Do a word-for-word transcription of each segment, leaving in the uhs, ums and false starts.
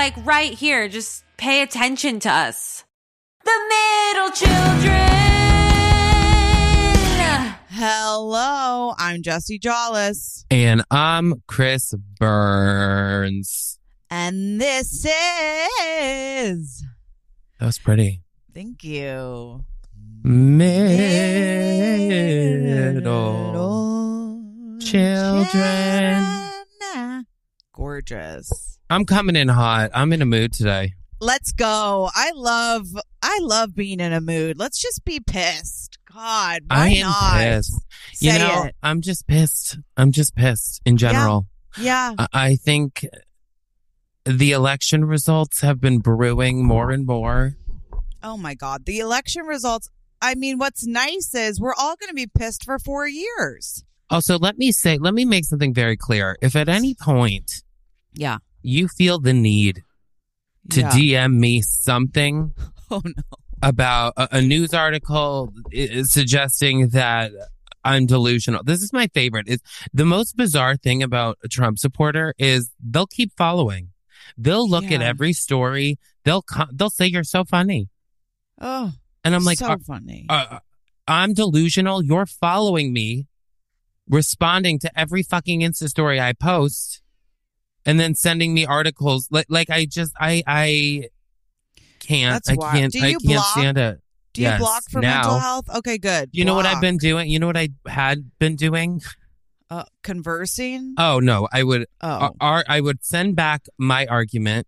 like right here. Just pay attention to us. The middle children. Hello, I'm Jesse Jollis. And I'm Chris Burns. And this is... That was pretty. Thank you. Middle children. Gorgeous. I'm coming in hot. I'm in a mood today. Let's go. I love I love being in a mood. Let's just be pissed. God, why I am not? pissed. Say you know, it. I'm just pissed. I'm just pissed in general. Yeah. I, I think the election results have been brewing more and more. Oh my God. The election results. I mean, what's nice is we're all going to be pissed for four years. Also, let me say, let me make something very clear. If at any point Yeah. you feel the need to Yeah. D M me something Oh no. about a, a news article i- suggesting that I'm delusional. This is my favorite. Is the most bizarre thing about a Trump supporter is they'll keep following. They'll look at Yeah. every story. They'll co- they'll say you're so funny, Oh, and I'm like, so uh, funny. uh, I'm delusional. You're following me, responding to every fucking Insta story I post, and then sending me articles. Like, like I just, I, I can't, That's I wild. can't, Do I you can't block? stand it. Do you Yes. block for Now, mental health? Okay, good. You know what I've Block. been doing? You know what I had been doing? Uh, conversing? Oh no, I would, Oh. uh, ar- I would send back my argument.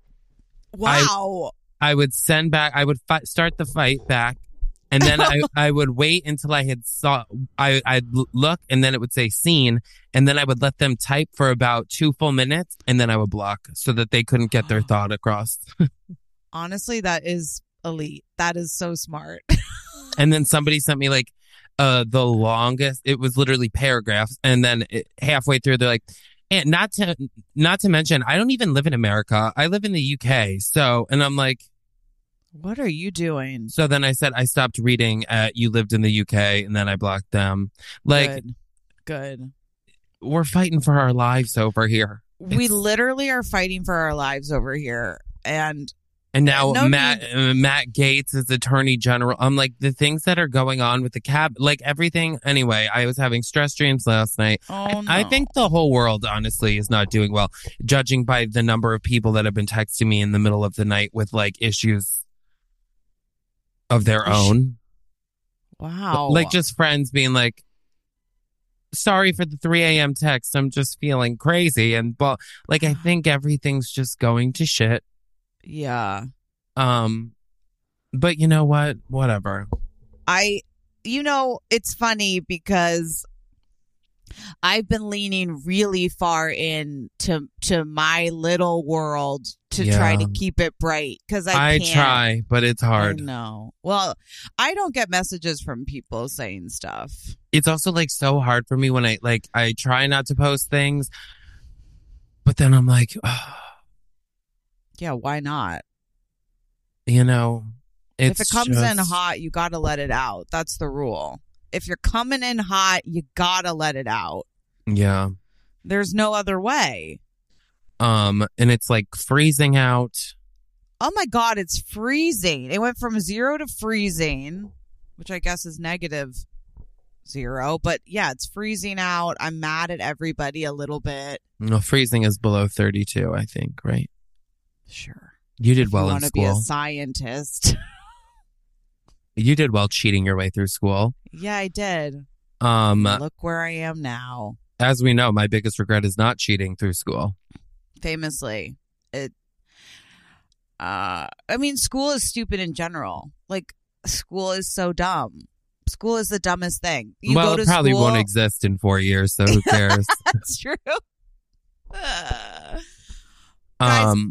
Wow. I would send back, I would fi- start the fight back. And then I, I would wait until I had saw, I, I'd l- look and then it would say seen. And then I would let them type for about two full minutes and then I would block so that they couldn't get their thought across. Honestly, that is elite. That is so smart. And then somebody sent me like, uh, the longest, it was literally paragraphs. And then it, halfway through, they're like, and not to, not to mention, I don't even live in America. I live in the U K. So, and I'm like, What are you doing? so then I said, I stopped reading at You Lived in the U K and then I blocked them. Like, Good. Good. we're fighting for our lives over here. We It's- literally are fighting for our lives over here. And And now No Matt need- uh, Matt Gates is Attorney General. I'm like, the things that are going on with the cab, like everything. Anyway, I was having stress dreams last night. oh I, no. I think the whole world, honestly, is not doing well, judging by the number of people that have been texting me in the middle of the night with like issues of their own. Wow. Like just friends being like, sorry for the three a.m. text. I'm just feeling crazy. And but like, I think everything's just going to shit. Yeah. Um, but you know what? Whatever. I, you know, it's funny because I've been leaning really far in to, to my little world to try Yeah. to keep it bright because I, I can't. try, but it's hard. I know. Well, I don't get messages from people saying stuff. It's also like so hard for me when I like I try not to post things, but then I'm like, oh, Yeah, why not? you know, it's if it comes in just- hot, you got to let it out. That's the rule. If you're coming in hot, you got to let it out. Yeah. There's no other way. Um, and it's like freezing out. Oh my God, it's freezing. It went from zero to freezing, which I guess is negative zero. But yeah, it's freezing out. I'm mad at everybody a little bit. No, freezing is below thirty-two, I think, right? Sure. You did If well you in want to be a school. scientist. You did well cheating your way through school. Yeah, I did. Um, Look where I am now. as we know, my biggest regret is not cheating through school. Famously, it. Uh, I mean, school is stupid in general. Like, school is so dumb. School is the dumbest thing. You well, go to it probably school, won't exist in four years, so who cares? That's true. Uh, Guys, um,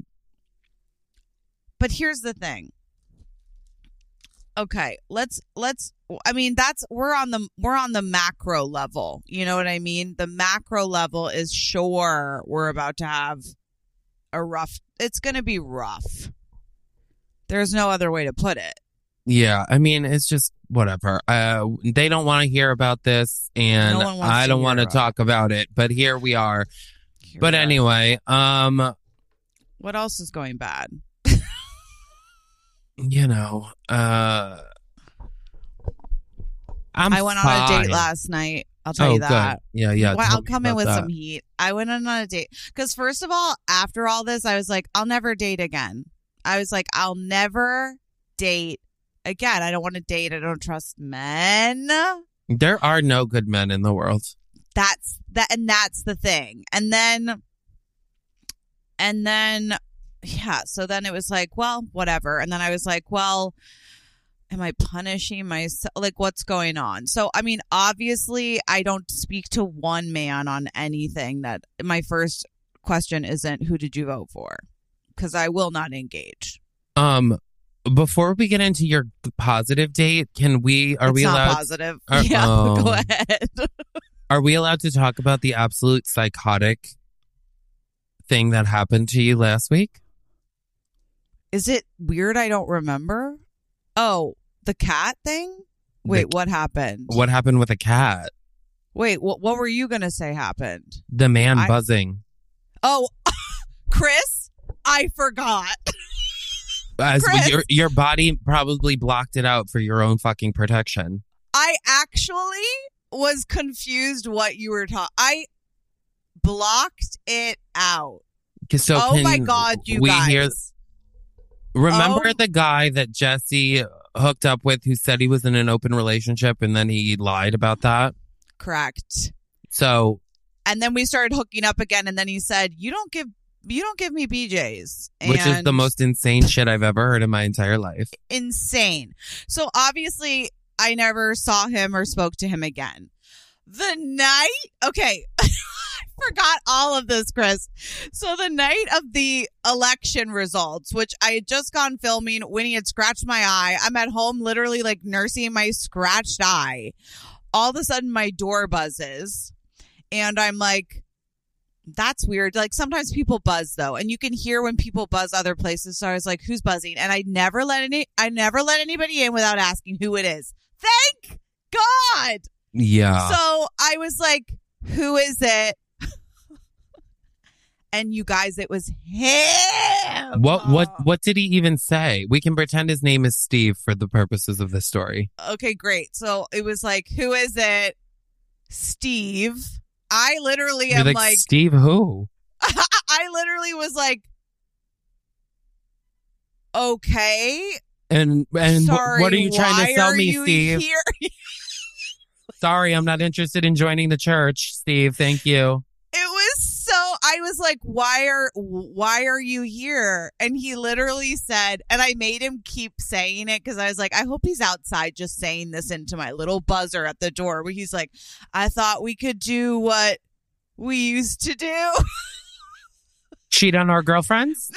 but here's the thing. Okay, let's let's I mean that's we're on the we're on the macro level. You know what I mean? The macro level is sure we're about to have a rough it's going to be rough. There's no other way to put it. yeah, I mean, it's just whatever. Uh, they don't want to hear about this, and No one wants I to don't hear want to about talk about it. But here we are. Here But we are. anyway, um, What else is going bad? You know, uh, I'm I went on fine. a date last night. I'll tell oh, you that. Good. Yeah, yeah. Well, tell I'll me come in about with that. some heat. I went on a date because first of all, after all this, I was like, I'll never date again. I was like, I'll never date again. I don't want to date. I don't trust men. There are no good men in the world. That's that, and that's the thing. And then, and then, yeah. So then it was like, well, whatever. And then I was like, well, am I punishing myself? Like, what's going on? So, I mean, obviously, I don't speak to one man on anything. That my first question isn't who did you vote for, because I will not engage. Um, before we get into your positive date, can we? Are it's we not allowed? positive? Are- yeah, oh. go ahead. Are we allowed to talk about the absolute psychotic thing that happened to you last week? Is it weird? I don't remember. Oh, the cat thing? Wait, The- what happened? What happened with a cat? Wait, what what were you going to say happened? The man I- buzzing. Oh, Chris, I forgot. As Chris. your your body probably blocked it out for your own fucking protection. I actually was confused what you were talking. I blocked it out. So oh can my God, you we guys. hear? Remember Oh. the guy that Jesse hooked up with who said he was in an open relationship and then he lied about that? Correct. So And then we started hooking up again, and then he said, "You don't give, you don't give me B Js," which is And the most insane shit I've ever heard in my entire life. insane. So obviously, I never saw him or spoke to him again. The night, okay, I forgot all of this, Chris. So the night of the election results, which I had just gone filming, Winnie had scratched my eye. I'm at home, literally like nursing my scratched eye. All of a sudden, my door buzzes, and I'm like, that's weird. Like sometimes people buzz though, and you can hear when people buzz other places. So I was like, who's buzzing? And I never let any, I never let anybody in without asking who it is. Thank God. Yeah. So I was like, who is it? And you guys, it was him. What what what did he even say? We can pretend his name is Steve for the purposes of this story. Okay, great. So it was like, who is it? Steve. I literally You're am like, like, Steve who? I literally was like, okay. And and wh- Sorry, what are you trying why to sell are me, you Steve? Here? Sorry, I'm not interested in joining the church, Steve. Thank you. It was so, I was like, why are, why are you here? And he literally said, and I made him keep saying it because I was like, I hope he's outside just saying this into my little buzzer at the door where he's like, I thought we could do what we used to do. Cheat on our girlfriends?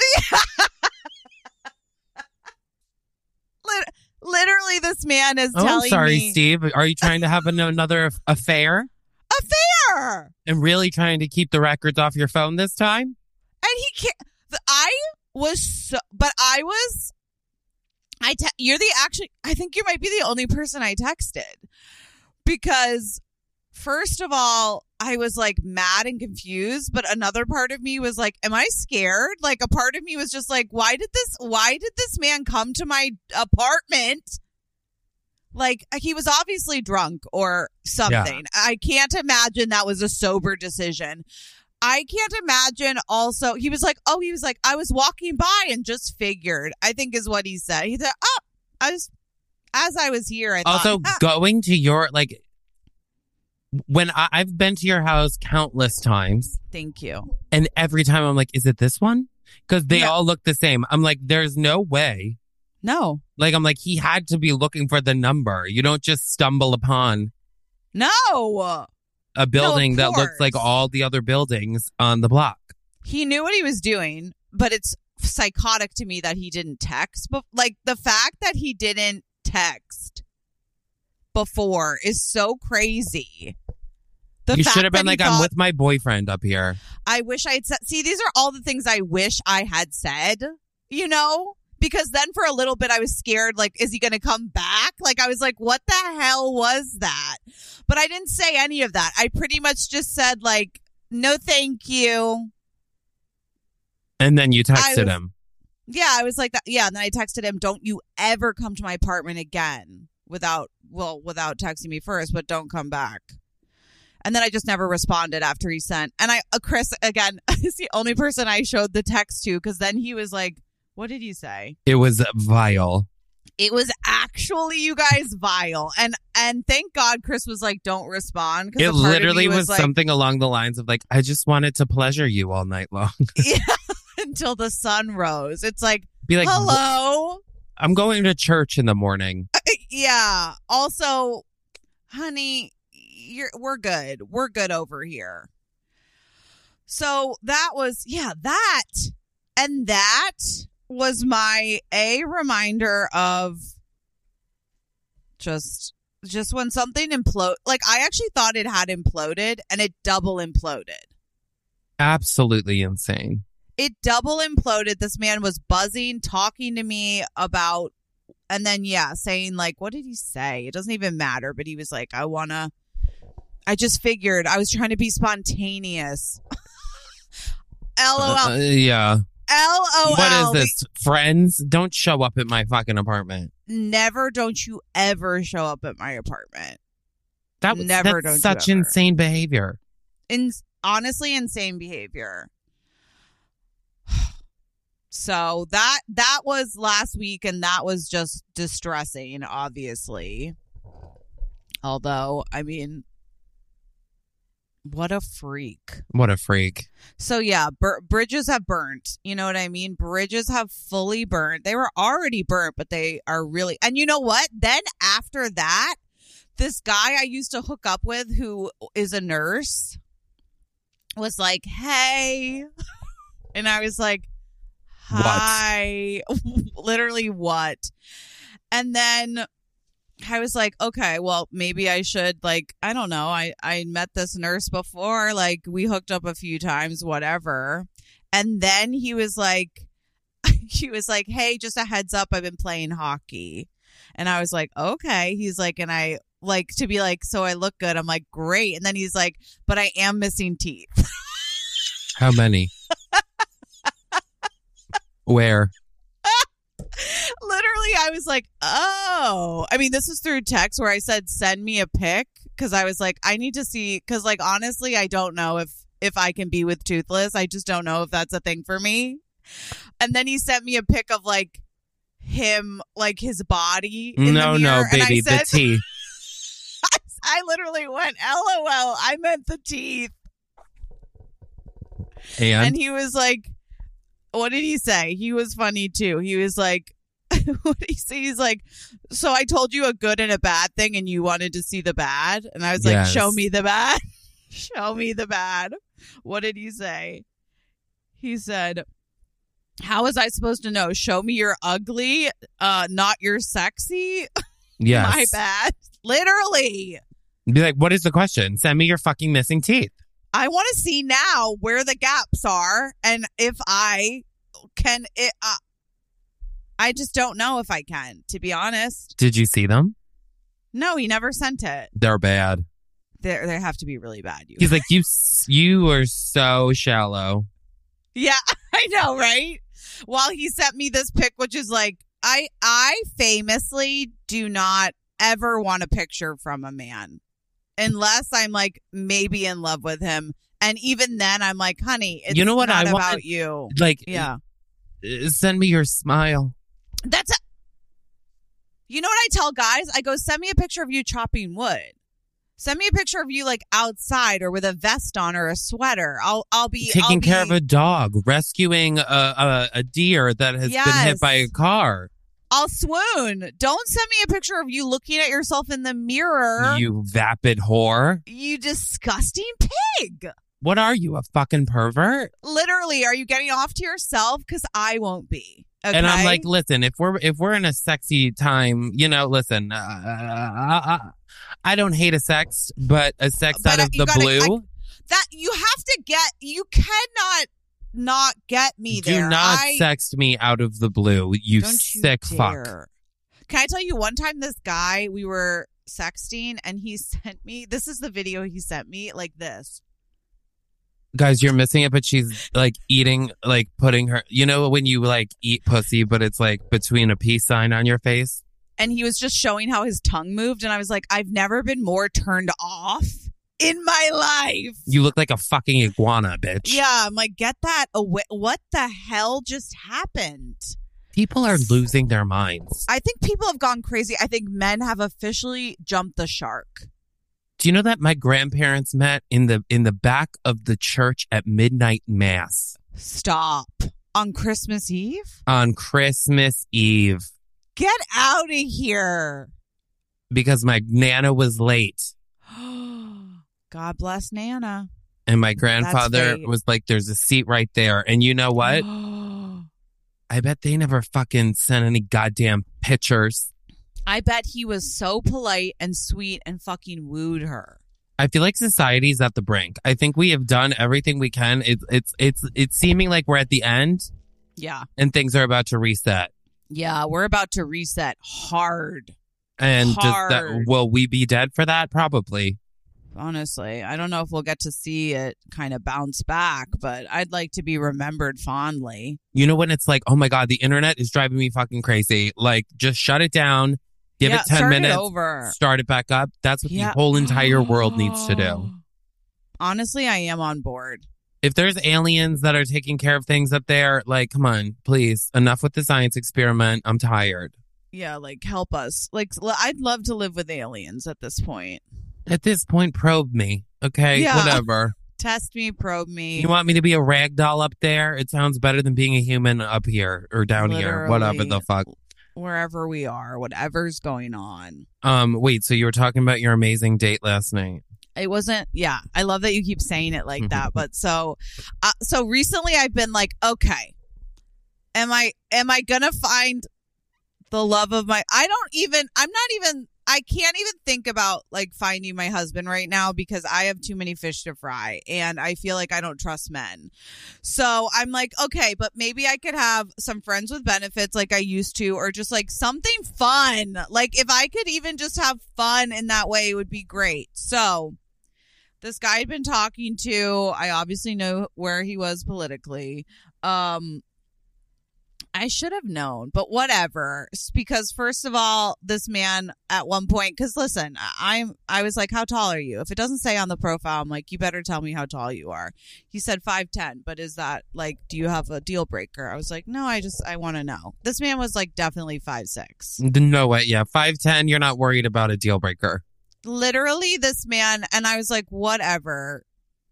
Lit- Literally, this man is Oh, telling sorry, me, Steve. Are you trying to have an- another aff- affair affair. and really trying to keep the records off your phone this time? And he can't. I was so, but I was. I te- you're the actually. I think you might be the only person I texted because, first of all, I was like mad and confused, but another part of me was like, "Am I scared?" Like a part of me was just like, "Why did this? Why did this man come to my apartment?" Like he was obviously drunk or something. I can't imagine that was a sober decision. I can't imagine also, he was like, oh, he was like, I was walking by and just figured, I think is what he said. He said, oh, I was, as I was here, I Also, thought, ah. going to your, like, when I, I've been to your house countless times, Thank you. and every time I'm like, is it this one? Because they Yeah. all look the same. I'm like, there's no way. No, Like, I'm like, he had to be looking for the number. You don't just stumble upon no. a building that looks course. like all the other buildings on the block. He knew what he was doing, but it's psychotic to me that he didn't text. But like the fact that he didn't text before is so crazy. The You fact should have been that he like, I'm thought- with my boyfriend up here. I wish I had said, see, these are all the things I wish I had said, you know, because then for a little bit I was scared. Like, is he going to come back? Like, I was like, what the hell was that? But I didn't say any of that. I pretty much just said like, no, thank you. And then you texted was, him. Yeah, I was like, that. Yeah, and then I texted him, don't you ever come to my apartment again without, well, without texting me first, but don't come back. And then I just never responded after he sent. And I, uh, Chris, again, is the only person I showed the text to, because then he was like, what did you say? It was vile. It was actually, you guys, vile. And and thank God Chris was like, don't respond. It literally was, was like, something along the lines of like, I just wanted to pleasure you all night long. Yeah, until the sun rose. It's like, Be like, hello? I'm going to church in the morning. Yeah. Also, honey, you're we're good. We're good over here. So that was, yeah, that. And that was my a reminder of just just when something implode. Like, I actually thought it had imploded, and it double imploded. Absolutely insane. It double imploded. This man was buzzing, talking to me about, and then yeah, saying like, what did he say? It doesn't even matter. But he was like, I wanna. I just figured I was trying to be spontaneous. LOL. Uh, yeah. LOL. What is this? Friends? Don't show up at my fucking apartment. Never, don't you ever show up at my apartment. That was Never, that's don't such you ever. insane behavior. In, honestly, insane behavior. So that that was last week, and that was just distressing, obviously. Although, I mean, what a freak. What a freak. So yeah, bur- bridges have burnt. You know what I mean? Bridges have fully burnt. They were already burnt, but they are really... And you know what? Then after that, this guy I used to hook up with, who is a nurse, was like, hey. And I was like, hi. Literally, what? And then I was like, okay, well, maybe I should, like, I don't know. I, I met this nurse before. Like, we hooked up a few times, whatever. And then he was like, he was like, hey, just a heads up, I've been playing hockey. And I was like, okay. He's like, and I like to be like, so I look good. I'm like, great. And then he's like, but I am missing teeth. How many? Where? Literally, I was like, oh. I mean, this is through text where I said, send me a pic, because I was like, I need to see, because, like, honestly, I don't know if, if I can be with toothless. I just don't know if that's a thing for me. And then he sent me a pic of, like, him, like, his body in No, the no, mirror. And I baby, said, the teeth. I, I literally went, LOL, I meant the teeth. And? And he was like, what did he say? He was funny too. He was like, what did he say? He's like, so I told you a good and a bad thing, and you wanted to see the bad. And I was like, Yes. show me the bad. Show me the bad. What did he say? He said, how was I supposed to know? Show me your ugly, uh, not your sexy. Yes. My bad. Literally. Be like, what is the question? Send me your fucking missing teeth. I want to see now where the gaps are, and if I can. It, uh, I just don't know if I can, to be honest. Did you see them? No, he never sent it. They're bad. They they have to be really bad. You. He's like, you, s- you are so shallow. Yeah, I know, right? While he sent me this pic, which is like, I I famously do not ever want a picture from a man. Unless I'm like maybe in love with him. And even then I'm like, honey, it's You know what not I about want? you. Like, Yeah. uh, send me your smile. That's a, you know what I tell guys? I go, send me a picture of you chopping wood. Send me a picture of you like outside or with a vest on or a sweater. I'll I'll be Taking I'll care be, of a dog, rescuing a, a, a deer that has been Yes. hit by a car. I'll swoon. Don't send me a picture of you looking at yourself in the mirror. You vapid whore. You disgusting pig. What are you, a fucking pervert? Literally, are you getting off to yourself? Because I won't be. Okay? And I'm like, listen, if we're if we're in a sexy time, you know, listen, uh, I, I, I don't hate a sext, but a sext But out of you the gotta- blue. I- that you have to get. You cannot not get me Do there. not I, sext me out of the blue, you Don't you sick fuck. dare. Can I tell you one time this guy, we were sexting and he sent me, this is the video he sent me, like this. Guys, you're missing it, but she's like eating, like putting her, you know, when you like eat pussy, but it's like between a peace sign on your face. And he was just showing how his tongue moved. And I was like, I've never been more turned off in my life. You look like a fucking iguana, bitch. Yeah. I'm like, get that away. What the hell just happened? People are losing their minds. I think people have gone crazy. I think men have officially jumped the shark. Do you know that my grandparents met in the in the back of the church at midnight mass? Stop. On Christmas Eve? On Christmas Eve. Get out of here. Because my Nana was late. God bless Nana. And my grandfather fate. was like, there's a seat right there. And you know what? I bet they never fucking sent any goddamn pictures. I bet he was so polite and sweet and fucking wooed her. I feel like society's at the brink. I think we have done everything we can. It's it's it's it's seeming like we're at the end. Yeah. And things are about to reset. Yeah, we're about to reset hard. And does hard. that, will we be dead for that? Probably. Honestly, I don't know if we'll get to see it kind of bounce back, but I'd like to be remembered fondly. You know when it's like, oh my God, the internet is driving me fucking crazy. Like, just shut it down. Give yeah, it ten start minutes. It over. Start it back up. That's what yeah. the whole entire world needs to do. Honestly, I am on board. If there's aliens that are taking care of things up there, like, come on, please. Enough with the science experiment. I'm tired. Yeah, like, help us. Like, I'd love to live with aliens at this point. At this point, probe me. Okay? Yeah. Whatever. Test me, probe me. You want me to be a rag doll up there? It sounds better than being a human up here or down Literally. here. Whatever the fuck. Wherever we are, whatever's going on. Um, wait, so you were talking about your amazing date last night. It wasn't, yeah, I love that you keep saying it like that. But so, uh, so recently I've been like, okay, am I, am I going to find the love of my, I don't even, I'm not even, I can't even think about like finding my husband right now because I have too many fish to fry and I feel like I don't trust men. So I'm like, okay, but maybe I could have some friends with benefits like I used to, or just like something fun. Like if I could even just have fun in that way, it would be great. So this guy I'd been talking to, I obviously know where he was politically. Um, I should have known, but whatever. Because first of all, this man at one point, because listen, I'm, I was like, how tall are you? If it doesn't say on the profile, I'm like, you better tell me how tall you are. He said five ten, but is that like, do you have a deal breaker? I was like, no, I just, I want to know. This man was like definitely five six. No way. Yeah. five ten, you're not worried about a deal breaker. Literally this man, and I was like, whatever.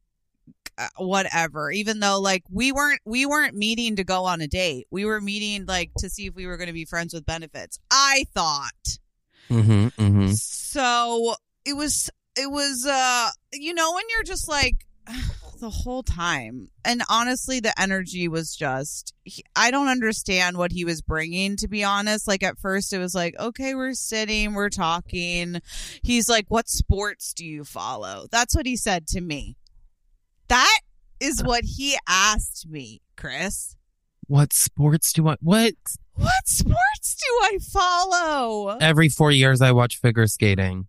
Whatever, even though like we weren't we weren't meeting to go on a date, we were meeting like to see if we were going to be friends with benefits, I thought. Mm-hmm, mm-hmm. So it was it was uh you know when you're just like the whole time, and honestly the energy was just he, I don't understand what he was bringing, to be honest. Like at first it was like, okay, we're sitting, we're talking, he's like, what sports do you follow? That's what he said to me. That is what he asked me, Chris. What sports do I... What? What sports do I follow? Every four years I watch figure skating.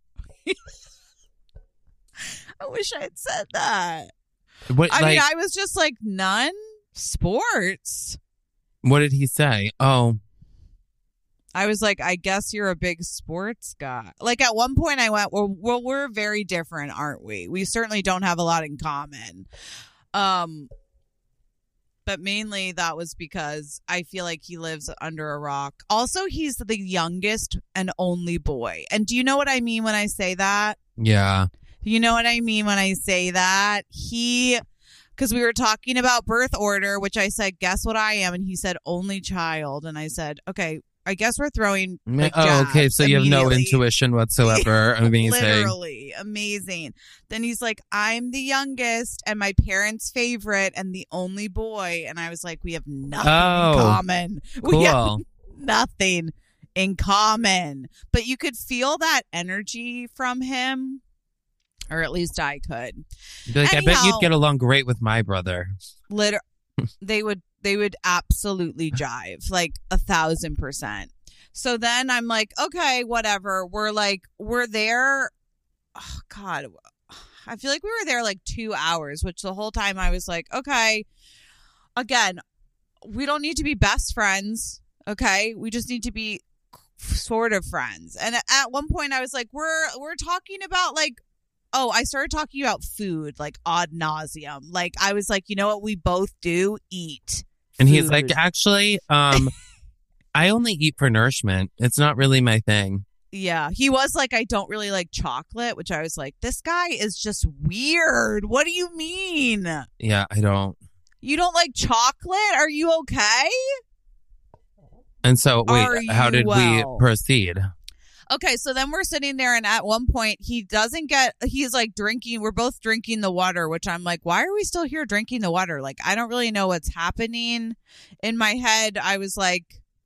I wish I had said that. What, I like, mean, I was just like, none? Sports? What did he say? Oh. I was like, I guess you're a big sports guy. Like at one point I went, well, well, we're very different, aren't we? We certainly don't have a lot in common. Um, but mainly that was because I feel like he lives under a rock. Also, he's the youngest and only boy. And do you know what I mean when I say that? Yeah. You know what I mean when I say that? He... Because we were talking about birth order, which I said, guess what I am? And he said, only child. And I said, okay, I guess we're throwing like, oh, okay. So you have no immediately. intuition whatsoever. Amazing. Literally amazing. Then he's like, I'm the youngest and my parents' favorite and the only boy. And I was like, we have nothing oh, in common. Cool. We have nothing in common. But you could feel that energy from him. Or at least I could. Like, Anyhow, I bet you'd get along great with my brother. Liter- they would they would absolutely jive, like a thousand percent. So then I'm like, okay, whatever. We're like, we're there. Oh, God, I feel like we were there like two hours, which the whole time I was like, okay, again, we don't need to be best friends. Okay. We just need to be sort of friends. And at one point I was like, we're, we're talking about like, oh, I started talking about food, like ad nauseum. Like I was like, you know what we both do? Eat. And food. he's like, actually, um, I only eat for nourishment. It's not really my thing. Yeah, he was like, I don't really like chocolate, which I was like, this guy is just weird. What do you mean? Yeah, I don't. You don't like chocolate? Are you okay? And so, wait, Are how you did well? we proceed? Okay, so then we're sitting there, and at one point, he doesn't get, he's like drinking, we're both drinking the water, which I'm like, why are we still here drinking the water? Like, I don't really know what's happening. In my head, I was like,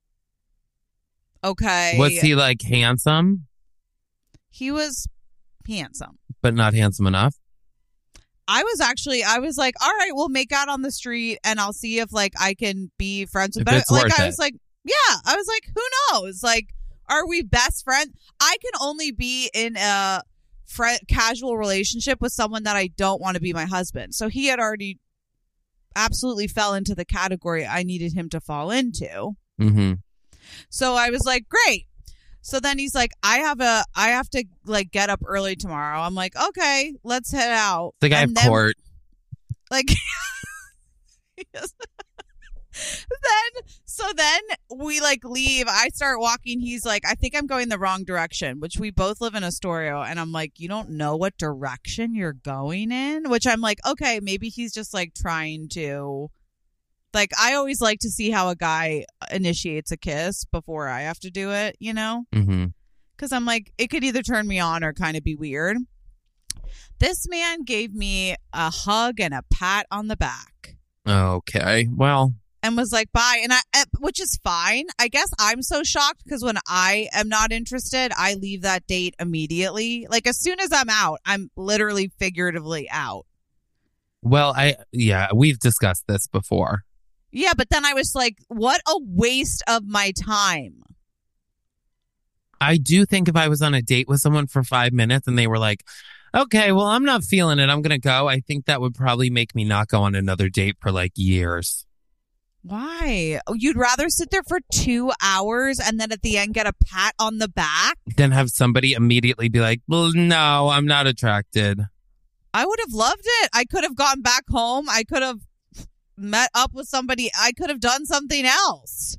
okay. Was he like handsome? He was handsome. But not handsome enough? I was actually, I was like, all right, we'll make out on the street and I'll see if like I can be friends with If him. it's Like, worth I it. was like, yeah, I was like, who knows? Like, are we best friends? I can only be in a fri casual relationship with someone that I don't want to be my husband. So he had already absolutely fell into the category I needed him to fall into. Mm-hmm. So I was like, great. So then he's like, I have a, I have to like get up early tomorrow. I'm like, okay, let's head out. The guy And of then, court. Like, yes. Then, so then we like leave. I start walking. He's like, I think I'm going the wrong direction, which we both live in Astoria. And I'm like, you don't know what direction you're going in? Which I'm like, okay, maybe he's just like trying to. Like, I always like to see how a guy initiates a kiss before I have to do it, you know? Mm-hmm. Because I'm like, it could either turn me on or kind of be weird. This man gave me a hug and a pat on the back Okay. Well, and was like, bye. And I, eh, which is fine. I guess I'm so shocked because when I am not interested, I leave that date immediately. Like, as soon as I'm out, I'm literally figuratively out. well, I, yeah, we've discussed this before. Yeah, but then I was like, what a waste of my time. I do think if I was on a date with someone for five minutes and they were like, okay, well, I'm not feeling it, I'm going to go, I think that would probably make me not go on another date for like years. Why? Oh, you'd rather sit there for two hours and then at the end get a pat on the back? Then have somebody immediately be like, well, no, I'm not attracted. I would have loved it. I could have gone back home. I could have met up with somebody. I could have done something else.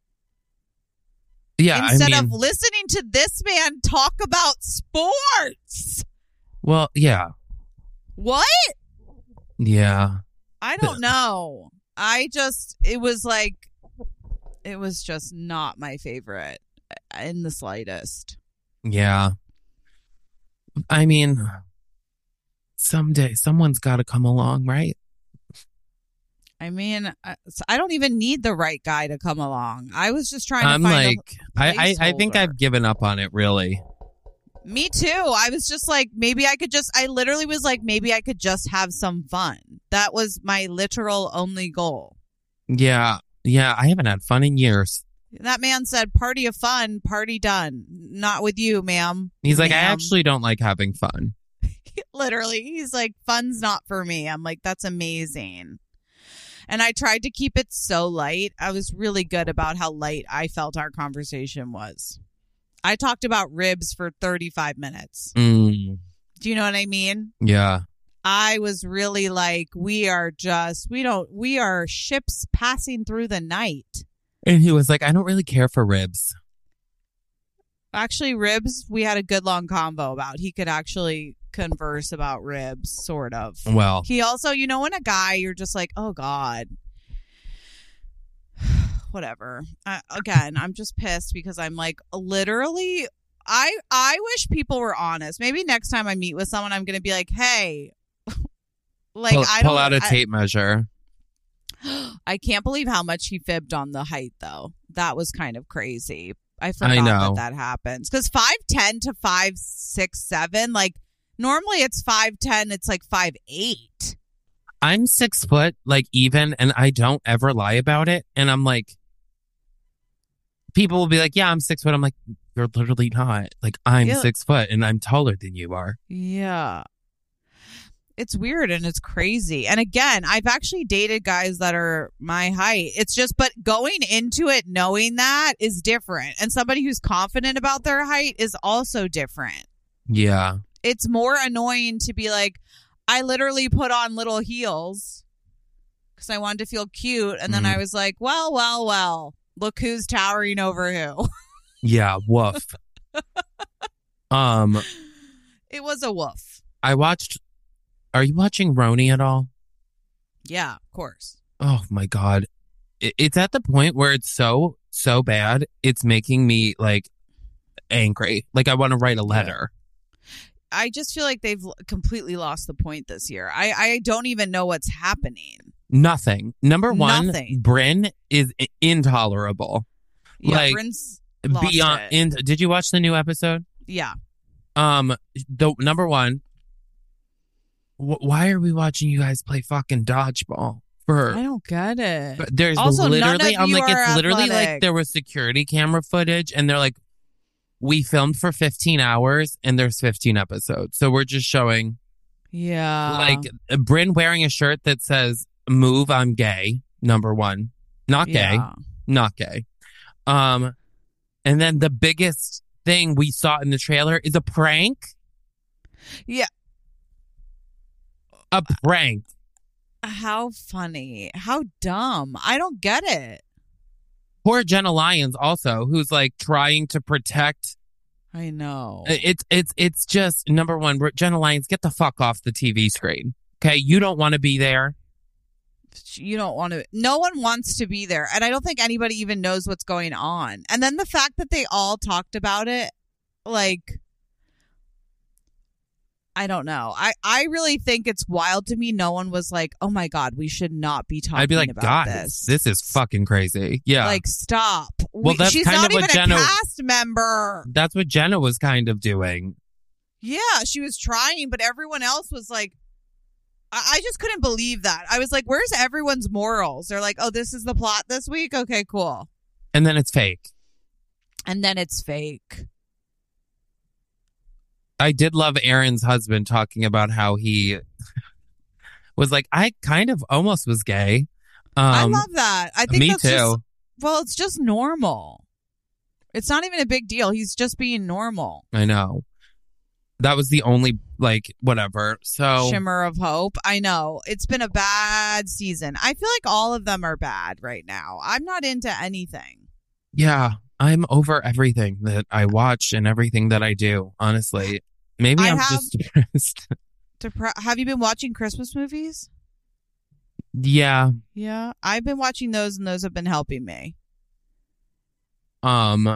Yeah, Instead I mean, of listening to this man talk about sports. well, yeah, What? yeah. I don't know. I just, it was like, it was just not my favorite in the slightest. Yeah. I mean, someday someone's got to come along, right? I mean, I, I don't even need the right guy to come along. I was just trying to I'm find like, I, I, I think placeholder. I've given up on it, really. a... Me too. I was just like, maybe I could just, I literally was like, maybe I could just have some fun. That was my literal only goal. Yeah, yeah, I haven't had fun in years. That man said, party of fun, party done. Not with you, ma'am. He's like, I Ma'am. actually don't like having fun. Literally, he's like, fun's not for me. I'm like, that's amazing. And I tried to keep it so light. I was really good about how light I felt our conversation was. I talked about ribs for thirty-five minutes. Mm, Do you know what I mean? yeah. I was really like, we are just, we don't, we are ships passing through the night. And he was like, I don't really care for ribs. Actually, ribs, we had a good long convo about. He could actually converse about ribs, sort of. Well, He also, you know, when a guy, you're just like, oh, God. Whatever. Uh, again, I'm just pissed because I'm like, literally, I I wish people were honest. Maybe next time I meet with someone, I'm going to be like, hey, like, pull, I don't pull out a I- tape measure. I can't believe how much he fibbed on the height, though. That was kind of crazy. I forgot I know. that that happens. Because five ten to five six seven, like, normally it's five ten, it's like five eight. I'm six foot, like even, and I don't ever lie about it. And I'm like, people will be like, yeah, I'm six foot. I'm like, you're literally not. Like, I'm Yeah. six foot and I'm taller than you are. Yeah. It's weird and it's crazy. And again, I've actually dated guys that are my height. It's just, but going into it knowing that is different. And somebody who's confident about their height is also different. Yeah. It's more annoying to be like, I literally put on little heels because I wanted to feel cute. And then Mm. I was like, well, well, well, look who's towering over who. Yeah. Woof. um, It was a woof. I watched. Are you watching Roni at all? Yeah, of course. Oh my God. It, it's at the point where it's so, so bad. It's making me like angry. Like I want to write a letter. I just feel like they've completely lost the point this year. I, I don't even know what's happening. Nothing. Number one, Nothing. Bryn is i- intolerable. Yeah, Like, Bryn's lost Beyond. it. In, did you watch the new episode? Yeah. Um, the number one. Wh- why are we watching you guys play fucking dodgeball? For I don't get it. but there's Also, none literally, of I'm you like, are it's literally like athletic. there was security camera footage, and they're like, we filmed for fifteen hours, and there's fifteen episodes, so we're just showing Yeah. like Bryn wearing a shirt that says "Move, I'm gay." Number one, not gay, Yeah. not gay. Um, and then the biggest thing we saw in the trailer is a prank. Yeah. A prank. How funny. How dumb. I don't get it. Poor Jenna Lyons also, who's like trying to protect. I know. It's it's it's just number one. Jenna Lyons, get the fuck off the T V screen. Okay, you don't want to be there. You don't want to. No one wants to be there. And I don't think anybody even knows what's going on. And then the fact that they all talked about it, like, I don't know. I, I really think it's wild to me. No one was like, oh my God, we should not be talking I'd be like, about guys, this. this is fucking crazy. Yeah, Like, stop. Well, We- that's she's kind not of what even Jenna- a cast member. that's what Jenna was kind of doing. Yeah, she was trying, but everyone else was like, I, I just couldn't believe that. I was like, where's everyone's morals? They're like, oh, this is the plot this week? Okay, cool. And then it's fake. And then it's fake. I did love Aaron's husband talking about how he was like, I kind of almost was gay. Um, I love that. I think me that's too. Just, well, it's just normal. It's not even a big deal. He's just being normal. I know. That was the only, like, whatever. So, Shimmer of hope. I know. It's been a bad season. I feel like all of them are bad right now. I'm not into anything. yeah, I'm over everything that I watch and everything that I do, honestly. Maybe I I'm have- just depressed. Depre- Have you been watching Christmas movies? yeah. Yeah. I've been watching those, and those have been helping me. Um.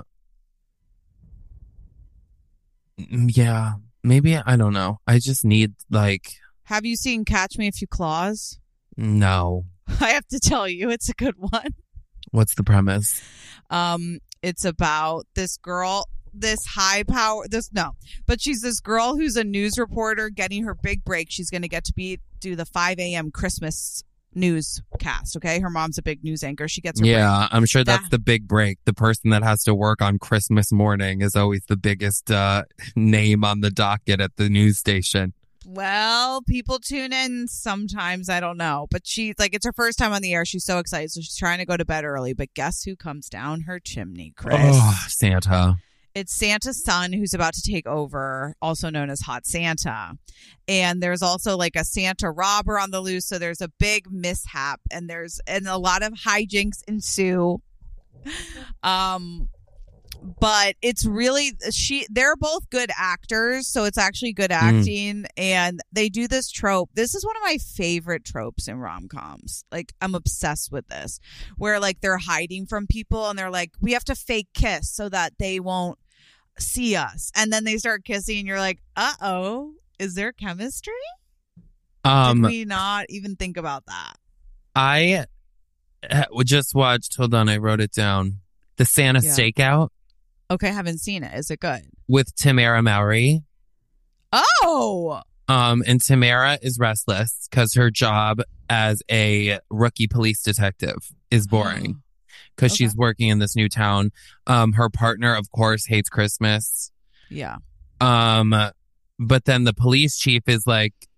Yeah. Maybe, I don't know. I just need, like, Have you seen Catch Me If You Claws? no. I have to tell you, it's a good one. What's the premise? Um, it's about this girl, this high power, this no, but she's this girl who's a news reporter getting her big break. She's going to get to be do the five a.m. Christmas newscast. Okay, her mom's a big news anchor. She gets her Yeah, I'm sure that's That- the big break. The person that has to work on Christmas morning is always the biggest uh, name on the docket at the news station. Well, people tune in sometimes. I don't know. But she's like, it's her first time on the air. She's so excited. So she's trying to go to bed early. But guess who comes down her chimney, Chris? Oh, Santa. It's Santa's son who's about to take over, also known as Hot Santa. And there's also like a Santa robber on the loose. So there's a big mishap and there's and a lot of hijinks ensue. Um but it's really she they're both good actors, so it's actually good acting, and they do this trope. This is one of my favorite tropes in rom-coms. Like, I'm obsessed with this, where like they're hiding from people and they're like, we have to fake kiss so that they won't see us, and then they start kissing and you're like, uh-oh, is there chemistry? Um, Did we not even think about that? I uh, just watched, hold on, I wrote it down. The Santa Yeah. Stakeout Okay, haven't seen it. Is it good? with Tamara Mowry. Oh, Um, and Tamara is restless because her job as a rookie police detective is boring because Okay. she's working in this new town. Um, her partner, of course, hates Christmas. yeah. Um, but then the police chief is like,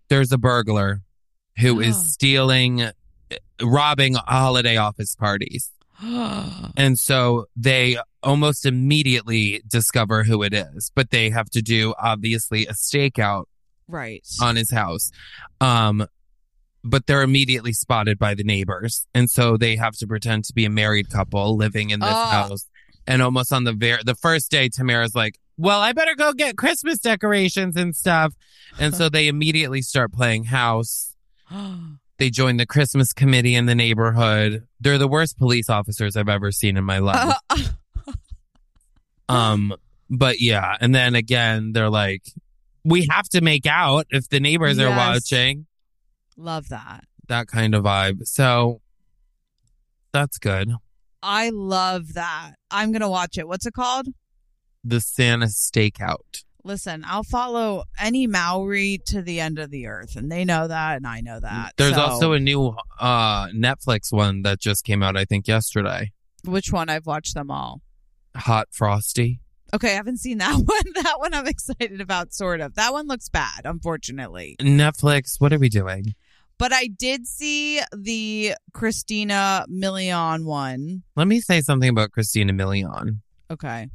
there's a burglar who is stealing, robbing holiday office parties. And so they almost immediately discover who it is, but they have to do, obviously, a stakeout right on his house. Um, but they're immediately spotted by the neighbors. And so they have to pretend to be a married couple living in this Oh. house. And almost on the ver- the first day, Tamara's like, well, I better go get Christmas decorations and stuff. And so they immediately start playing house. They join the Christmas committee in the neighborhood. They're the worst police officers I've ever seen in my life. um, but yeah, and then again, they're like, we have to make out if the neighbors are Yes. watching. Love that. That kind of vibe. So that's good. I love that. I'm going to watch it. What's it called? The Santa Stakeout. Listen, I'll follow any Maori to the end of the earth, and they know that, and I know that. There's So- also a new uh, Netflix one that just came out, I think, yesterday. Which one? I've watched them all. Hot Frosty. Okay, I haven't seen that one. That one I'm excited about, sort of. That one looks bad, unfortunately. Netflix, what are we doing? But I did see the Christina Milian one. Let me say something about Christina Milian. Okay.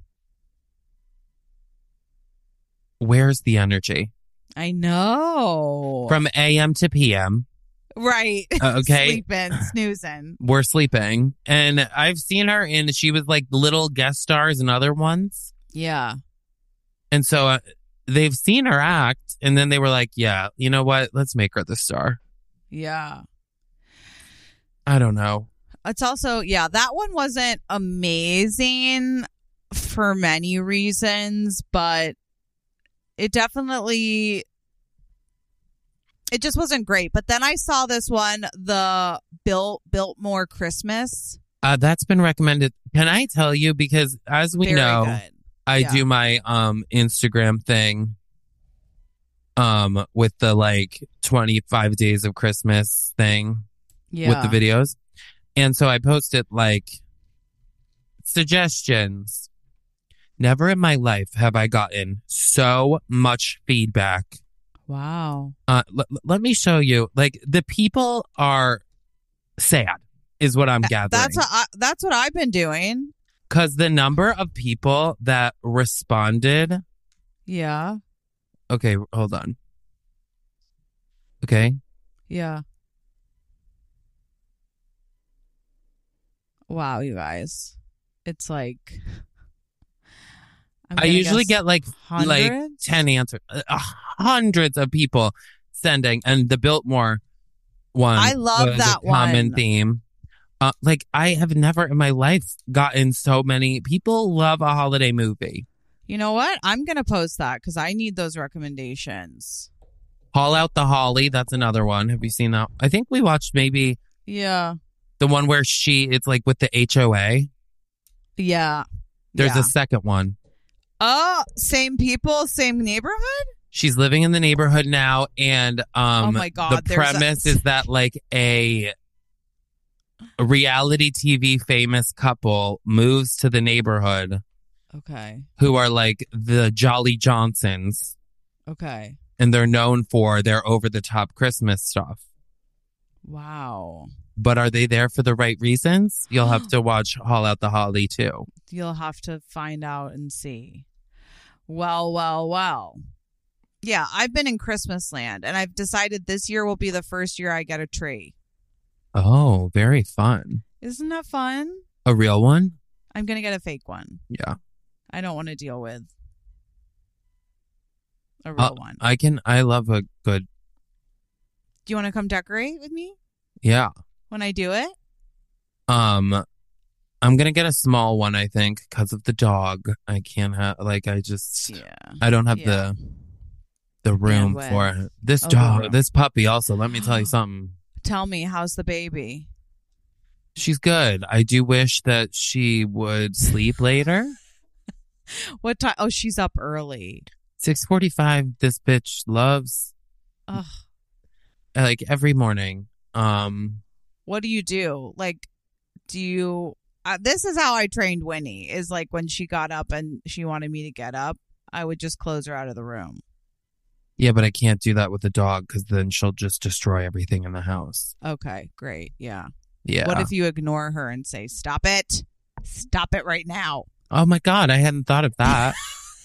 Where's the energy? I know. From A M to P M. Right. Uh, okay. Sleeping, snoozing. We're sleeping. And I've seen her, and she was like little guest stars in other ones. Yeah. And so uh, they've seen her act, and then they were like, yeah, you know what? Let's make her the star. Yeah. I don't know. It's also, yeah, that one wasn't amazing for many reasons, but it definitely, it just wasn't great. But then I saw this one, the Bill Biltmore Christmas. Uh, that's been recommended. Can I tell you? Because as we Very know, good. I Yeah. do my um Instagram thing um with the like twenty-five days of Christmas thing Yeah. with the videos. And so I posted like suggestions. Never in my life have I gotten so much feedback. Wow. Uh, l- l- let me show you. Like the people are sad, is what I'm gathering. That's what I, that's what I've been doing. Because the number of people that responded. Yeah. Okay, hold on. Okay. Yeah. Wow, you guys. It's like I'm I gonna usually guess get like like hundreds? ten answers, uh, hundreds of people sending, and the Biltmore one. I love was that a common one. theme. Uh, like I have never in my life gotten so many people love a holiday movie. You know what? I'm going to post that because I need those recommendations. Haul Out the Holly. That's another one. Have you seen that? I think we watched maybe Yeah. the one where she. It's like with the H O A. Yeah. There's yeah. a second one. Oh, same people, same neighborhood? She's living in the neighborhood now, and um, Oh my God, the there's a- premise is that like a, a reality T V famous couple moves to the neighborhood Okay. who are like the Jolly Johnsons, Okay. and they're known for their over the top Christmas stuff. Wow. But are they there for the right reasons? You'll have to watch Haul Out the Holly too. You'll have to find out and see. Well, well, well. Yeah, I've been in Christmas land, and I've decided this year will be the first year I get a tree. Oh, very fun. Isn't that fun? A real one? I'm going to get a fake one. Yeah. I don't want to deal with a real Uh, one. I can, I love a good, Do you want to come decorate with me yeah. when I do it? Um, I'm gonna get a small one, I think, because of the dog. I can't have like I just Yeah. I don't have Yeah. the the room Bandwidth. for it. This Oh, the dog, room. this puppy. Also, let me tell you something. Tell me, how's the baby? She's good. I do wish that she would sleep later. What time? Oh, she's up early. Six forty-five. This bitch loves Ugh. like every morning. Um, What do you do? Like, do you? Uh, this is how I trained Winnie. Is like when she got up and she wanted me to get up, I would just close her out of the room. Yeah, but I can't do that with a dog because then she'll just destroy everything in the house. Okay, great. Yeah. Yeah. What if you ignore her and say, stop it? Stop it right now. Oh my God, I hadn't thought of that.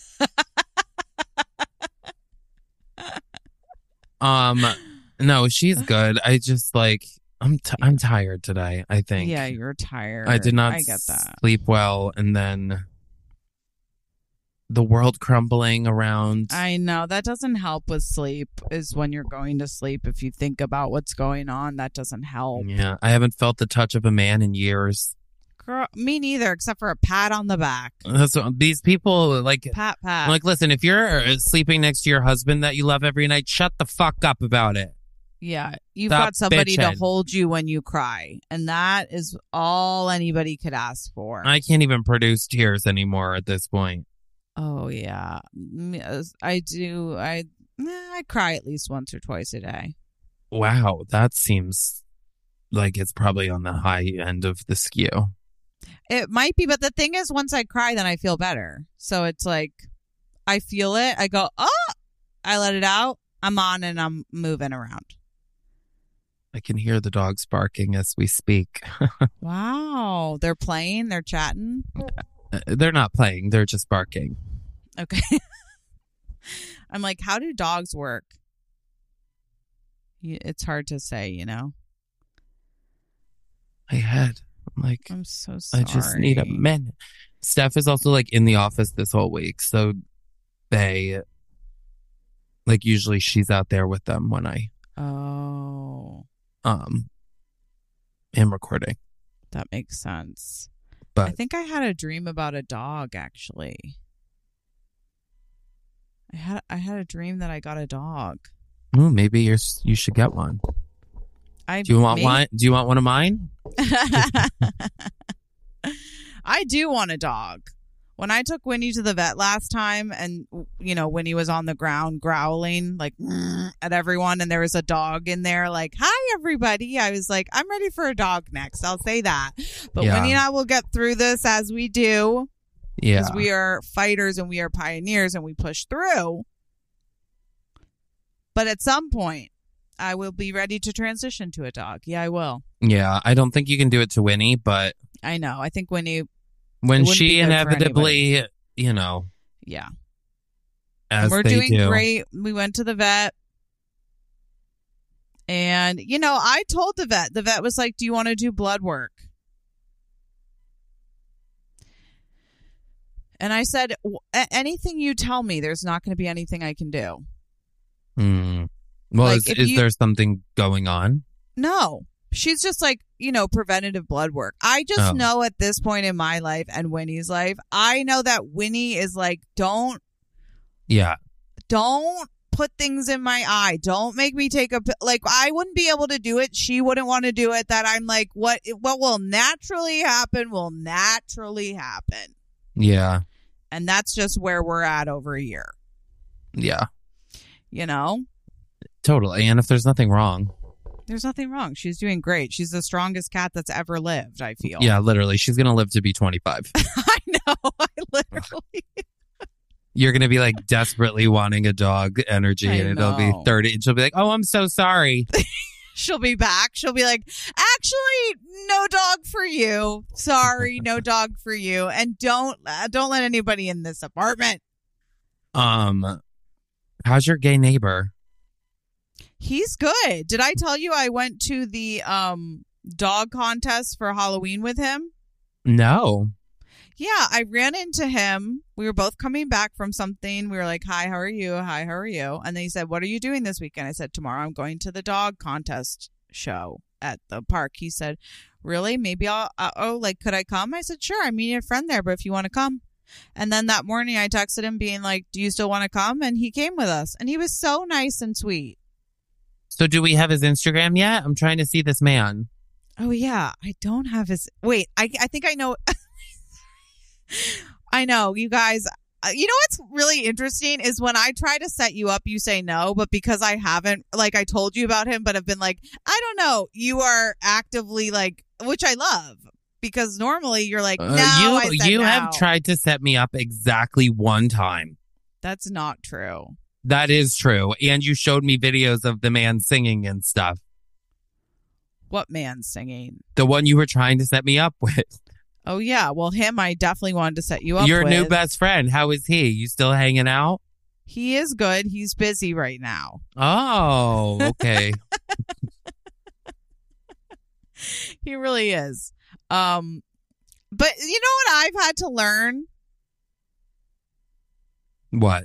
um, no, she's good. I just like I'm t- I'm tired today. I think. Yeah, you're tired. I did not I get that. sleep well, and then the world crumbling around. I know that doesn't help with sleep. Is when you're going to sleep. If you think about what's going on, that doesn't help. Yeah, I haven't felt the touch of a man in years. Girl, me neither, except for a pat on the back. That's what, these people like. Pat, pat. Like, listen, if you're sleeping next to your husband that you love every night, shut the fuck up about it. Yeah, you've Stop got somebody bitching. to hold you when you cry, and that is all anybody could ask for. I can't even produce tears anymore at this point. Oh yeah, I do. I I cry at least once or twice a day. Wow, that seems like it's probably on the high end of the skew. It might be, but the thing is, once I cry, then I feel better. So it's like I feel it. I go, oh, I let it out. I'm on and I'm moving around. I can hear the dogs barking as we speak. Wow, they're playing. They're chatting. They're not playing. They're just barking. Okay. I'm like, how do dogs work? It's hard to say, you know. My head. I'm like, I'm so sorry. I just need a minute. Steph is also like in the office this whole week, so they like usually she's out there with them when I oh um am recording. That makes sense. But I think I had a dream about a dog, actually. I had I had a dream that I got a dog. Ooh, maybe you're you should get one. I do you want may- one? Do you want one of mine? I do want a dog. When I took Winnie to the vet last time, and you know, Winnie was on the ground growling like at everyone, and there was a dog in there like, "Hi, everybody." I was like, "I'm ready for a dog next." I'll say that. But Yeah. Winnie and I will get through this as we do. Yeah, Because we are fighters and we are pioneers and we push through. But at some point, I will be ready to transition to a dog. Yeah, I will. yeah. I don't think you can do it to Winnie, but I know. I think Winnie, when wouldn't she be good for inevitably, you know, yeah. as And we're they doing do. great. We went to the vet. And, you know, I told the vet, the vet was like, do you want to do blood work? And I said, anything you tell me, there's not going to be anything I can do. Hmm. Well, Like, is, if is you- there something going on? No. She's just like, you know, preventative blood work. I just Oh. know at this point in my life and Winnie's life, I know that Winnie is like, don't, Yeah. don't put things in my eye. Don't make me take a, pi- like, I wouldn't be able to do it. She wouldn't want to do it. That I'm like, what, what will naturally happen will naturally happen. Yeah. And that's just where we're at over a year, Yeah. you know? Totally. And if there's nothing wrong. There's nothing wrong. She's doing great. She's the strongest cat that's ever lived, I feel. Yeah, literally. She's going to live to be twenty-five. I know. I literally. You're going to be like desperately wanting a dog energy I and it'll be know. thirty. And she'll be like, oh, I'm so sorry. She'll be back. She'll be like, actually, no dog for you. Sorry, no dog for you. And don't uh, don't let anybody in this apartment. Um, how's your gay neighbor? He's good. Did I tell you I went to the um dog contest for Halloween with him? No. Yeah, I ran into him. We were both coming back from something. We were like, hi, how are you? Hi, how are you? And then he said, what are you doing this weekend? I said, tomorrow I'm going to the dog contest show at the park. He said, really? Maybe I'll, uh, oh, like, could I come? I said, sure. I'm meeting a friend there, but if you want to come. And then that morning I texted him being like, do you still want to come? And he came with us. And he was so nice and sweet. So do we have his Instagram yet? I'm trying to see this man. Oh, yeah. I don't have his. Wait, I, I think I know. I know, you guys. Uh, you know what's really interesting is when I try to set you up, you say no. But because I haven't, like, I told you about him, but have been like, I don't know. You are actively like, which I love. Because normally you're like, no, Uh, I you said you no. have tried to set me up exactly one time. That's not true. That is true. And you showed me videos of the man singing and stuff. What man singing? The one you were trying to set me up with. Oh, yeah. Well, him, I definitely wanted to set you up Your with. new best friend. How is he? You still hanging out? He is good. He's busy right now. Oh, okay. He really is. Um, but you know what I've had to learn? What?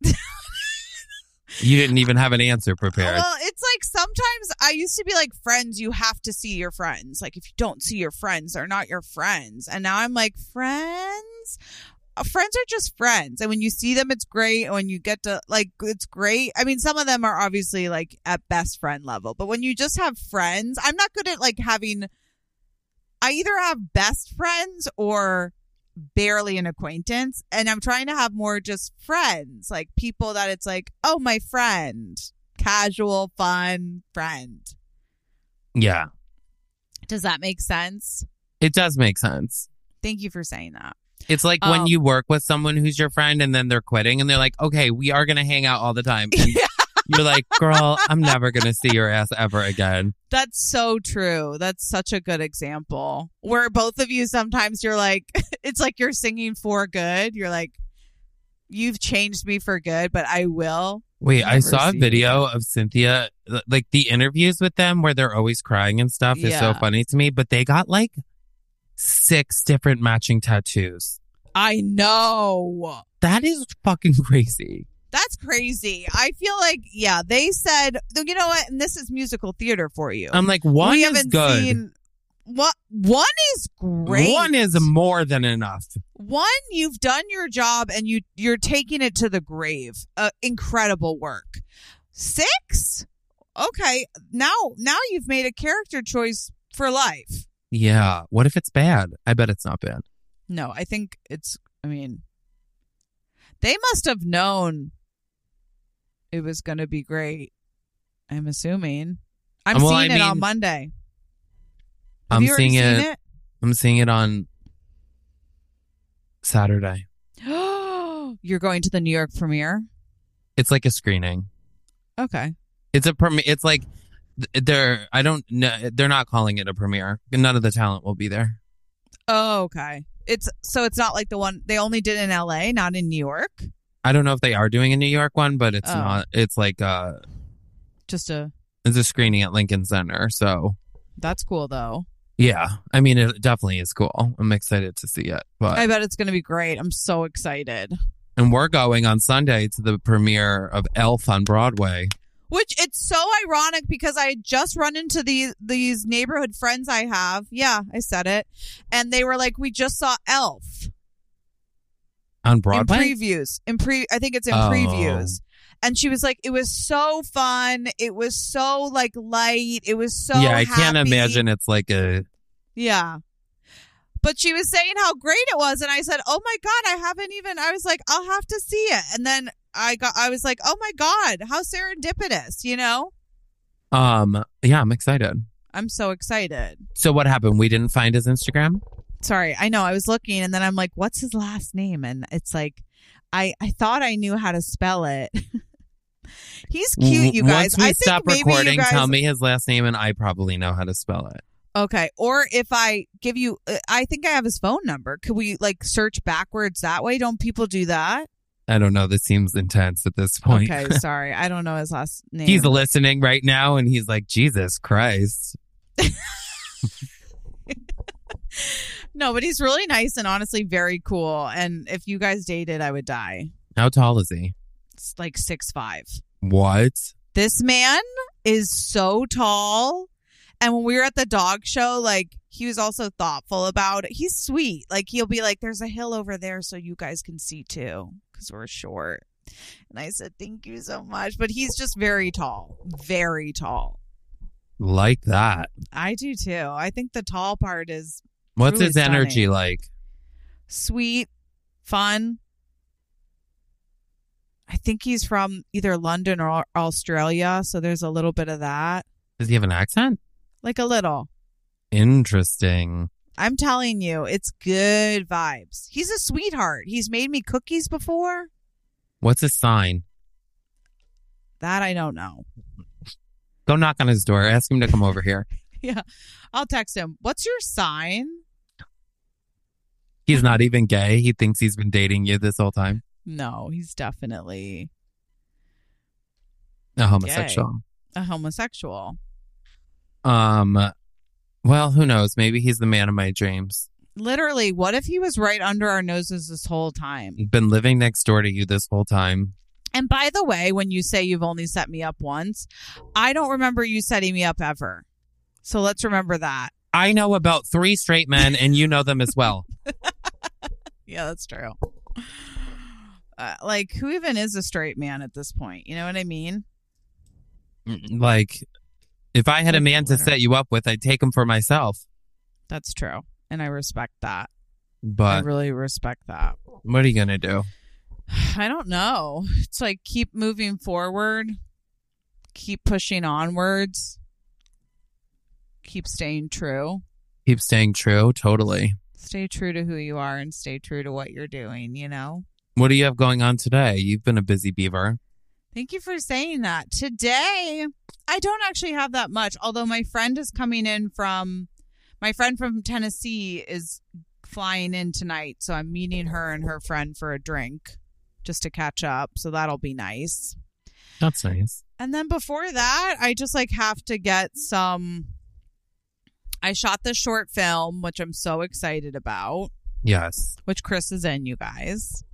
You didn't even have an answer prepared. Well, it's like sometimes I used to be like, friends, you have to see your friends. Like, if you don't see your friends, they're not your friends. And now I'm like, friends? Uh, Friends are just friends. And when you see them, it's great. And when you get to, like, it's great. I mean, some of them are obviously, like, at best friend level. But when you just have friends, I'm not good at, like, having, I either have best friends or barely an acquaintance, and I'm trying to have more just friends, like people that it's like, oh, my friend, casual, fun friend. Yeah. Does that make sense? It does make sense. Thank you for saying that. It's like Um, when you work with someone who's your friend and then they're quitting and they're like, okay, we are going to hang out all the time. And you're like, girl, I'm never going to see your ass ever again. That's so true. That's such a good example where both of you, sometimes you're like, it's like you're singing for good. You're like, you've changed me for good, but I will. Wait, I never saw a see you video again. of Cynthia, like the interviews with them where they're always crying and stuff is so Yeah. funny to me, but they got like six different matching tattoos. I know. That is fucking crazy. That's crazy. I feel like, yeah, they said, you know what? And this is musical theater for you. I'm like, one we is haven't good. seen what one is great. One is more than enough. One, you've done your job and you you're taking it to the grave. Uh, incredible work. Six, okay. Now now you've made a character choice for life. Yeah. What if it's bad? I bet it's not bad. No, I think it's. I mean, they must have known it was going to be great. I'm assuming. I'm Well, seeing I it on mean, Monday. Have I'm you already seeing seen it, I'm seeing it on Saturday. it? You're going to the New York premiere? It's like a screening. Okay. It's a premiere. It's like th- they're. I don't know. They're not calling it a premiere. None of the talent will be there. Oh, okay. It's so it's not like the one they only did in L A, not in New York. I don't know if they are doing a New York one, but it's Oh. not. It's like uh Just a it's a screening at Lincoln Center. So that's cool though. yeah, I mean it definitely is cool. I'm excited to see it. But I bet it's going to be great. I'm so excited. and we're going on Sunday to the premiere of Elf on Broadway. Which it's so ironic because I had just run into these these neighborhood friends I have. Yeah, I said it. And they were like, we just saw Elf On Broadway? in previews. In pre I think it's in Oh. previews. And she was like, it was so fun. It was so like light. It was so yeah, I can't happy. imagine it's like a Yeah. But she was saying how great it was. And I said, oh my God, I haven't even, I was like, I'll have to see it. And then I got, I was like, oh my God, how serendipitous, you know? um yeah, I'm excited. I'm so excited. So what happened? We didn't find his Instagram? Sorry, I know. I was looking and then I'm like, what's his last name? And it's like, I, I thought I knew how to spell it. He's cute, you guys. Once we I think stop maybe recording, you guys, tell me his last name and I probably know how to spell it. Okay. Or if I give you, uh, I think I have his phone number. Could we like search backwards that way? Don't people do that? I don't know. This seems intense at this point. Okay. Sorry. I don't know his last name. He's listening right now and he's like, Jesus Christ. No, but he's really nice and honestly very cool. And if you guys dated, I would die. How tall is he? It's like six five. What? This man is so tall. And when we were at the dog show, like he was also thoughtful about it. He's sweet. Like he'll be like, there's a hill over there so you guys can see too because we're short. And I said, thank you so much. But he's just very tall, very tall. Like that. I do too. I think the tall part is What's truly his energy stunning. like? Sweet, fun. I think he's from either London or Australia. So there's a little bit of that. Does he have an accent? Like a little. Interesting. I'm telling you, it's good vibes. He's a sweetheart. He's made me cookies before. What's his sign? That I don't know. Go knock on his door. Ask him to come over here. Yeah. I'll text him. What's your sign? He's not even gay. He thinks he's been dating you this whole time. No, he's definitely A homosexual. gay. A homosexual. Um, well, who knows? Maybe he's the man of my dreams. Literally, what if he was right under our noses this whole time? Been living next door to you this whole time. And by the way, when you say you've only set me up once, I don't remember you setting me up ever. So let's remember that. I know about three straight men, and you know them as well. Yeah, that's true. Uh, like, who even is a straight man at this point? You know what I mean? Like, if I had a man to set you up with, I'd take him for myself. That's true. And I respect that. I But really respect that. what are you going to do? I don't know. It's like keep moving forward, keep pushing onwards, keep staying true. Keep staying true? Totally. Stay true to who you are and stay true to what you're doing, you know? What do you have going on today? You've been a busy beaver. Thank you for saying that. Today, I don't actually have that much, although my friend is coming in from, my friend from Tennessee is flying in tonight, so I'm meeting her and her friend for a drink just to catch up, so that'll be nice. That's nice. And then before that, I just like have to get some, I shot this short film, which I'm so excited about, Yes. which Chris is in, you guys.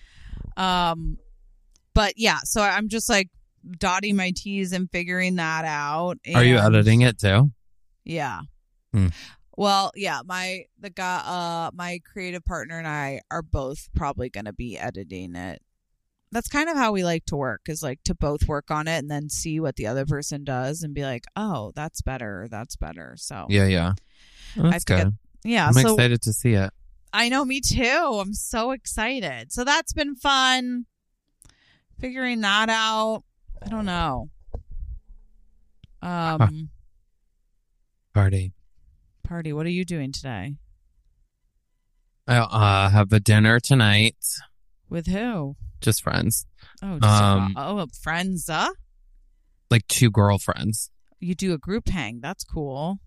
Um, but yeah, so I'm just like dotting my T's and figuring that out. Are you and- editing it too? Yeah. Hmm. Well, yeah, my the guy, uh, my creative partner and I are both probably going to be editing it. That's kind of how we like to work, is like to both work on it and then see what the other person does and be like, oh, that's better, or that's better. So Yeah, yeah. Well, I that's have to good. get- yeah, I'm so excited to see it. I know, me too. I'm so excited. So that's been fun. Figuring that out. I don't know. Um, Huh. Party. party. What are you doing today? I'll uh, have a dinner tonight. With who? Just friends. Oh, just Um, oh, friends. Uh? Like two girlfriends. You do a group hang. That's cool.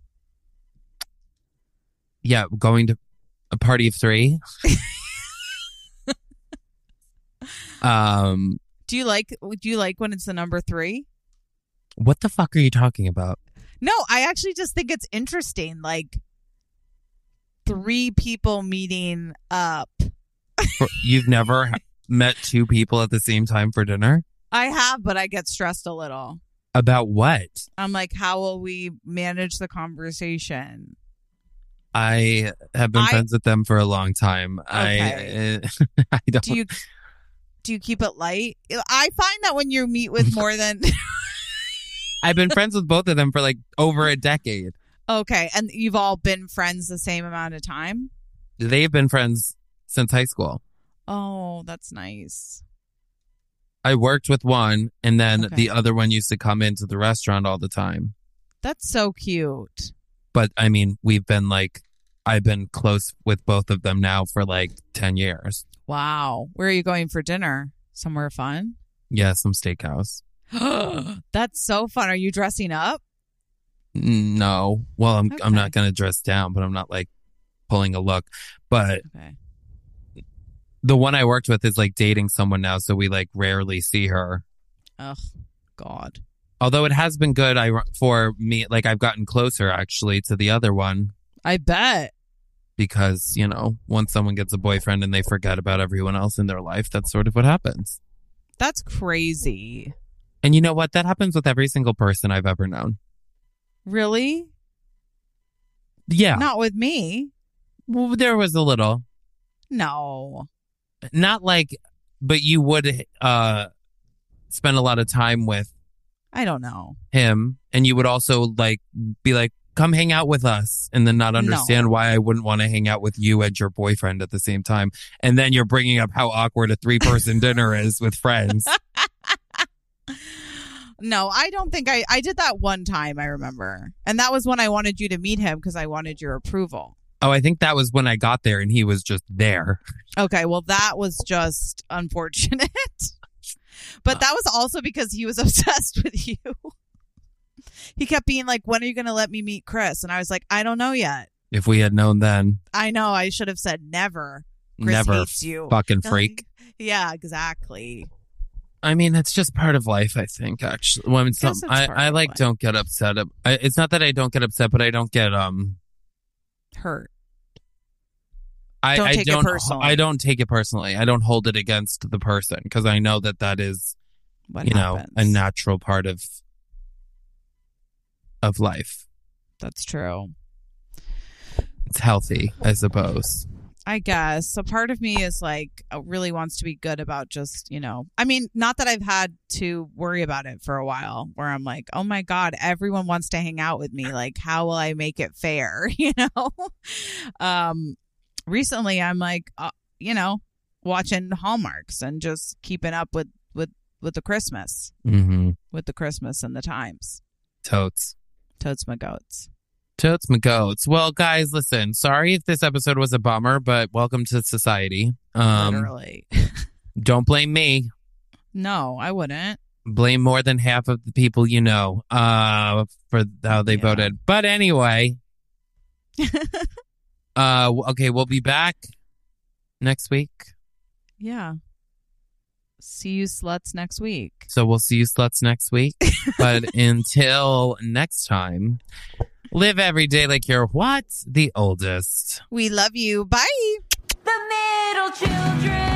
Yeah, going to a party of three. um, Do you like? Do you like when it's the number three? what the fuck are you talking about? No, I actually just think it's interesting. Like three people meeting up. For- You've never met two people at the same time for dinner? I have, but I get stressed a little. About what? I'm like, how will we manage the conversation? I have been I- friends with them for a long time. Okay. I I don't. Do you do you keep it light? I find that when you meet with more than I've been friends with both of them for like over a decade. okay, and you've all been friends the same amount of time. They've been friends since high school. Oh, that's nice. I worked with one, and then Okay. the other one used to come into the restaurant all the time. That's so cute. But I mean, we've been like, I've been close with both of them now for like ten years. Wow. Where are you going for dinner? Somewhere fun? Yeah, some steakhouse. That's so fun. Are you dressing up? No. Well, I'm I'm Okay. not going to dress down, but I'm not like pulling a look. But Okay. the one I worked with is like dating someone now, so we like rarely see her. Ugh, God. Although it has been good I for me, like I've gotten closer actually to the other one I bet. because, you know, once someone gets a boyfriend and they forget about everyone else in their life, that's sort of what happens. That's crazy. And you know what? That happens with every single person I've ever known. Really? Yeah. Not with me. Well, there was a little. No. Not like, but you would uh spend a lot of time with I don't know. him, and you would also like be like, come hang out with us, and then not understand why I wouldn't want to hang out with you and your boyfriend at the same time. And then you're bringing up how awkward a three person dinner is with friends. No, I don't think I I did that one time, I remember. And that was when I wanted you to meet him because I wanted your approval. Oh, I think that was when I got there and he was just there. Okay, well that was just unfortunate. But that was also because he was obsessed with you. He kept being like, when are you going to let me meet Chris? And I was like, I don't know yet. If we had known then. I know. I should have said never. Chris Never hates you. Fucking freak. Yeah, exactly. I mean, it's just part of life, I think, actually. When some, I, I, I like, life. don't get upset. I, it's not that I don't get upset, but I don't get um hurt. I don't I take don't, it personally. I don't take it personally. I don't hold it against the person because I know that that is, what you happens. know, a natural part of of life. That's true. It's healthy, I suppose. I guess. So part of me is like, really wants to be good about just, you know, I mean, not that I've had to worry about it for a while where I'm like, oh my God, everyone wants to hang out with me. Like, how will I make it fair? You know? um, recently I'm like, uh, you know, watching Hallmarks and just keeping up with, with, with the Christmas, mm-hmm. with the Christmas and the times. Totes. Totes my goats. Totes my goats. Well, guys, listen. Sorry if this episode was a bummer, but welcome to society. Um, Literally. Don't blame me. No, I wouldn't. Blame more than half of the people you know uh, for how they Yeah. voted. But anyway, uh, okay, we'll be back next week. Yeah. See you sluts next week. So we'll see you sluts next week. But until next time, live every day like you're what? The oldest. We love you. Bye. The Middle Children.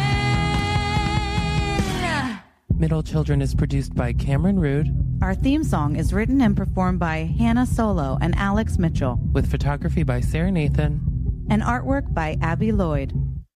Middle Children is produced by Cameron Rood Our theme song is written and performed by Hannah Solo and Alex Mitchell, with photography by Sarah Nathan. and artwork by Abby Lloyd.